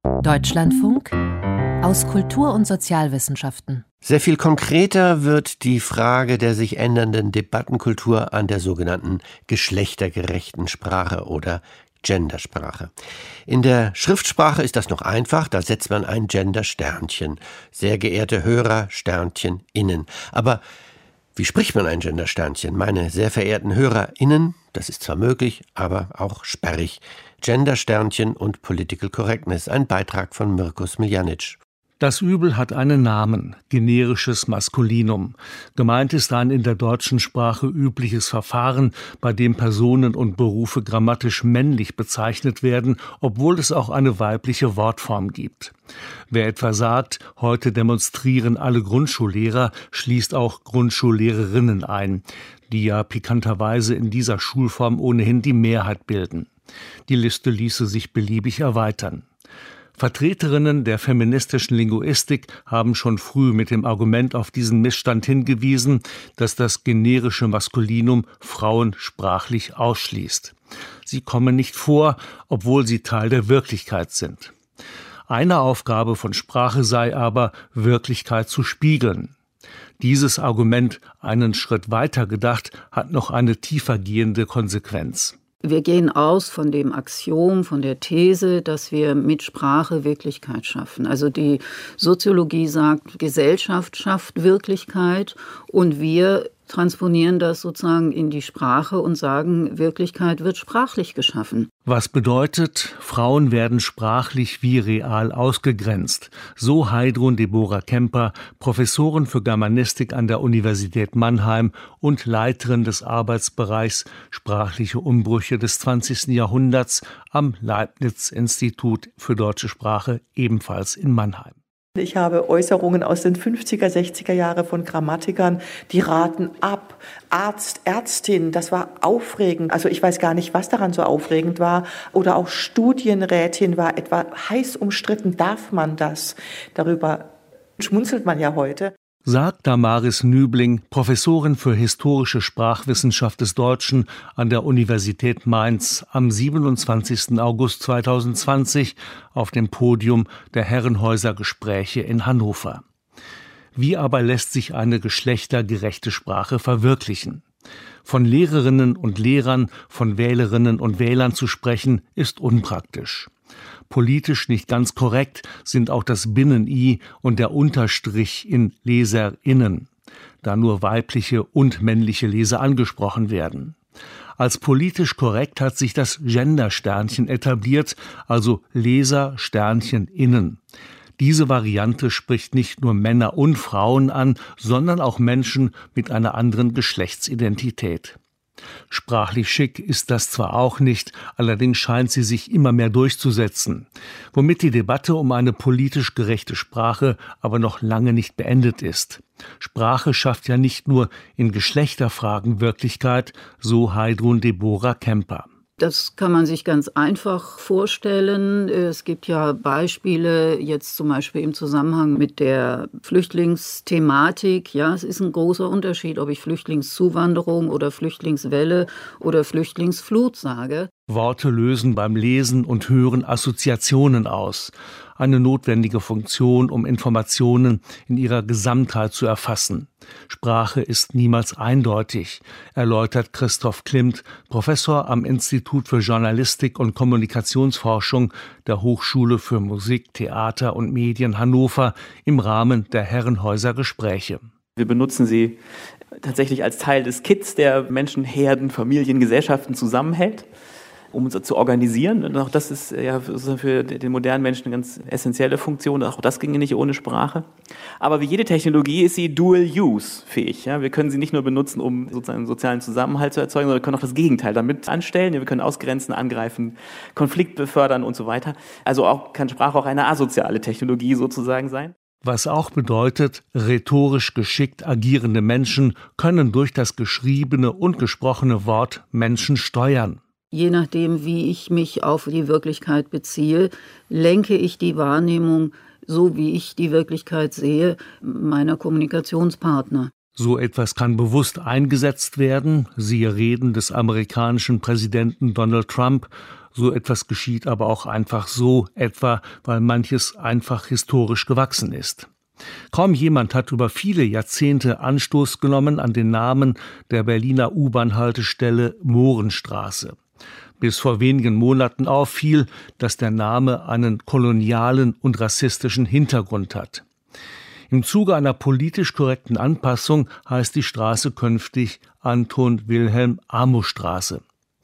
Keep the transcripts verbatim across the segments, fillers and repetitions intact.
Deutschlandfunk aus Kultur- und Sozialwissenschaften. Sehr viel konkreter wird die Frage der sich ändernden Debattenkultur an der sogenannten geschlechtergerechten Sprache oder Gendersprache. In der Schriftsprache ist das noch einfach, da setzt man ein Gender-Sternchen. Sehr geehrte Hörer, Sternchen, innen. Aber wie spricht man ein Gender-Sternchen? Meine sehr verehrten HörerInnen, das ist zwar möglich, aber auch sperrig. Gender-Sternchen und Political Correctness, ein Beitrag von Mirko Smiljanic. Das Übel hat einen Namen, generisches Maskulinum. Gemeint ist ein in der deutschen Sprache übliches Verfahren, bei dem Personen und Berufe grammatisch männlich bezeichnet werden, obwohl es auch eine weibliche Wortform gibt. Wer etwa sagt, heute demonstrieren alle Grundschullehrer, schließt auch Grundschullehrerinnen ein, die ja pikanterweise in dieser Schulform ohnehin die Mehrheit bilden. Die Liste ließe sich beliebig erweitern. Vertreterinnen der feministischen Linguistik haben schon früh mit dem Argument auf diesen Missstand hingewiesen, dass das generische Maskulinum Frauen sprachlich ausschließt. Sie kommen nicht vor, obwohl sie Teil der Wirklichkeit sind. Eine Aufgabe von Sprache sei aber, Wirklichkeit zu spiegeln. Dieses Argument, einen Schritt weiter gedacht, hat noch eine tiefergehende Konsequenz. Wir gehen aus von dem Axiom, von der These, dass wir mit Sprache Wirklichkeit schaffen. Also die Soziologie sagt, Gesellschaft schafft Wirklichkeit und wir transponieren das sozusagen in die Sprache und sagen, Wirklichkeit wird sprachlich geschaffen. Was bedeutet, Frauen werden sprachlich wie real ausgegrenzt. So Heidrun Deborah Kemper, Professorin für Germanistik an der Universität Mannheim und Leiterin des Arbeitsbereichs Sprachliche Umbrüche des zwanzigsten Jahrhunderts am Leibniz-Institut für deutsche Sprache, ebenfalls in Mannheim. Ich habe Äußerungen aus den fünfziger, sechziger Jahre von Grammatikern, die raten ab. Arzt, Ärztin, das war aufregend. Also ich weiß gar nicht, was daran so aufregend war. Oder auch Studienrätin war etwa heiß umstritten. Darf man das? Darüber schmunzelt man ja heute. Sagt Damaris Nübling, Professorin für historische Sprachwissenschaft des Deutschen an der Universität Mainz am siebenundzwanzigsten August zweitausendzwanzig auf dem Podium der Herrenhäuser Gespräche in Hannover. Wie aber lässt sich eine geschlechtergerechte Sprache verwirklichen? Von Lehrerinnen und Lehrern, von Wählerinnen und Wählern zu sprechen, ist unpraktisch. Politisch nicht ganz korrekt sind auch das Binnen-I und der Unterstrich in LeserInnen, da nur weibliche und männliche Leser angesprochen werden. Als politisch korrekt hat sich das Gender-Sternchen etabliert, also Leser-Sternchen-Innen. Diese Variante spricht nicht nur Männer und Frauen an, sondern auch Menschen mit einer anderen Geschlechtsidentität. Sprachlich schick ist das zwar auch nicht, allerdings scheint sie sich immer mehr durchzusetzen, womit die Debatte um eine politisch gerechte Sprache aber noch lange nicht beendet ist. Sprache schafft ja nicht nur in Geschlechterfragen Wirklichkeit, so Heidrun Deborah Kemper. Das kann man sich ganz einfach vorstellen. Es gibt ja Beispiele, jetzt zum Beispiel im Zusammenhang mit der Flüchtlingsthematik. Ja, es ist ein großer Unterschied, ob ich Flüchtlingszuwanderung oder Flüchtlingswelle oder Flüchtlingsflut sage. Worte lösen beim Lesen und Hören Assoziationen aus. Eine notwendige Funktion, um Informationen in ihrer Gesamtheit zu erfassen. Sprache ist niemals eindeutig, erläutert Christoph Klimt, Professor am Institut für Journalistik und Kommunikationsforschung der Hochschule für Musik, Theater und Medien Hannover im Rahmen der Herrenhäuser Gespräche. Wir benutzen sie tatsächlich als Teil des Kits, der Menschen, Herden, Familien, Gesellschaften zusammenhält, um uns zu organisieren. Und auch das ist ja für den modernen Menschen eine ganz essentielle Funktion. Auch das ginge nicht ohne Sprache. Aber wie jede Technologie ist sie Dual-Use-fähig. Ja, wir können sie nicht nur benutzen, um sozusagen einen sozialen Zusammenhalt zu erzeugen, sondern wir können auch das Gegenteil damit anstellen. Wir können ausgrenzen, angreifen, Konflikt befördern und so weiter. Also auch kann Sprache auch eine asoziale Technologie sozusagen sein. Was auch bedeutet, rhetorisch geschickt agierende Menschen können durch das geschriebene und gesprochene Wort Menschen steuern. Je nachdem, wie ich mich auf die Wirklichkeit beziehe, lenke ich die Wahrnehmung, so wie ich die Wirklichkeit sehe, meiner Kommunikationspartner. So etwas kann bewusst eingesetzt werden, siehe Reden des amerikanischen Präsidenten Donald Trump, So etwas geschieht aber auch einfach so, etwa weil manches einfach historisch gewachsen ist. Kaum jemand hat über viele Jahrzehnte Anstoß genommen an den Namen der Berliner U-Bahn-Haltestelle Mohrenstraße. Bis vor wenigen Monaten auffiel, dass der Name einen kolonialen und rassistischen Hintergrund hat. Im Zuge einer politisch korrekten Anpassung heißt die Straße künftig Anton-Wilhelm-Amo-Straße.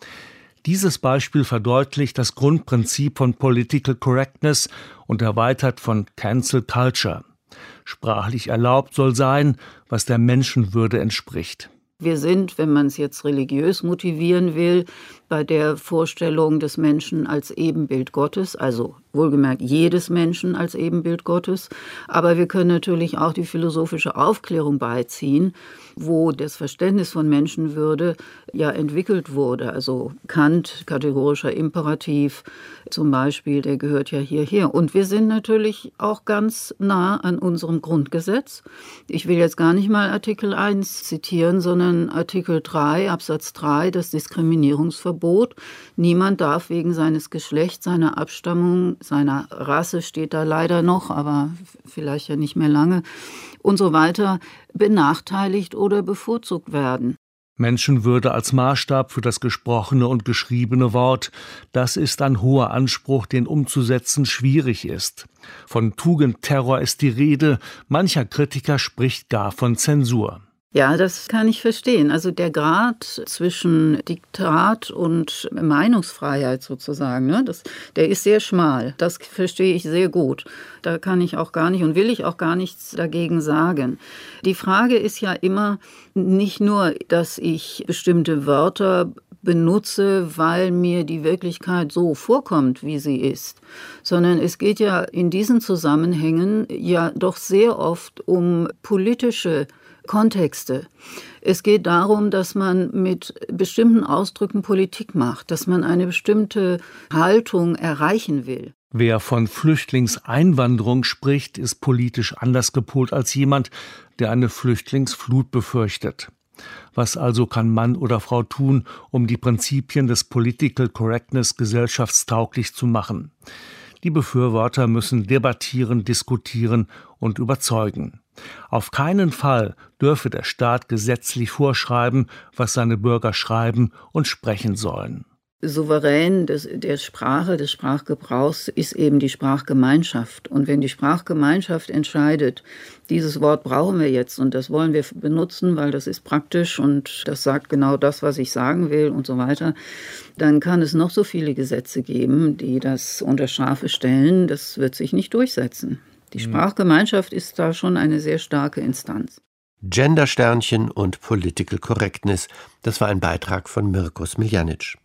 Dieses Beispiel verdeutlicht das Grundprinzip von Political Correctness und erweitert von Cancel Culture. Sprachlich erlaubt soll sein, was der Menschenwürde entspricht. Wir sind, wenn man es jetzt religiös motivieren will, bei der Vorstellung des Menschen als Ebenbild Gottes, also wohlgemerkt jedes Menschen als Ebenbild Gottes. Aber wir können natürlich auch die philosophische Aufklärung beiziehen, wo das Verständnis von Menschenwürde ja entwickelt wurde. Also Kant, kategorischer Imperativ zum Beispiel, der gehört ja hierher. Und wir sind natürlich auch ganz nah an unserem Grundgesetz. Ich will jetzt gar nicht mal Artikel eins zitieren, sondern Artikel drei, Absatz drei, das Diskriminierungsverbot. Niemand darf wegen seines Geschlechts, seiner Abstammung, seiner Rasse steht da leider noch, aber vielleicht ja nicht mehr lange, und so weiter, benachteiligt oder bevorzugt werden. Menschenwürde als Maßstab für das gesprochene und geschriebene Wort, das ist ein hoher Anspruch, den umzusetzen schwierig ist. Von Tugendterror ist die Rede, mancher Kritiker spricht gar von Zensur. Ja, das kann ich verstehen. Also der Grad zwischen Diktat und Meinungsfreiheit sozusagen, ne, das, der ist sehr schmal. Das verstehe ich sehr gut. Da kann ich auch gar nicht und will ich auch gar nichts dagegen sagen. Die Frage ist ja immer nicht nur, dass ich bestimmte Wörter benutze, weil mir die Wirklichkeit so vorkommt, wie sie ist, sondern es geht ja in diesen Zusammenhängen ja doch sehr oft um politische Kontexte. Es geht darum, dass man mit bestimmten Ausdrücken Politik macht, dass man eine bestimmte Haltung erreichen will. Wer von Flüchtlingseinwanderung spricht, ist politisch anders gepolt als jemand, der eine Flüchtlingsflut befürchtet. Was also kann Mann oder Frau tun, um die Prinzipien des Political Correctness gesellschaftstauglich zu machen? Die Befürworter müssen debattieren, diskutieren und überzeugen. Auf keinen Fall dürfe der Staat gesetzlich vorschreiben, was seine Bürger schreiben und sprechen sollen. Souverän des, der Sprache, des Sprachgebrauchs ist eben die Sprachgemeinschaft. Und wenn die Sprachgemeinschaft entscheidet, dieses Wort brauchen wir jetzt und das wollen wir benutzen, weil das ist praktisch und das sagt genau das, was ich sagen will und so weiter, dann kann es noch so viele Gesetze geben, die das unter Strafe stellen. Das wird sich nicht durchsetzen. Die Sprachgemeinschaft ist da schon eine sehr starke Instanz. Gendersternchen und Political Correctness, das war ein Beitrag von Mirko Smiljanic.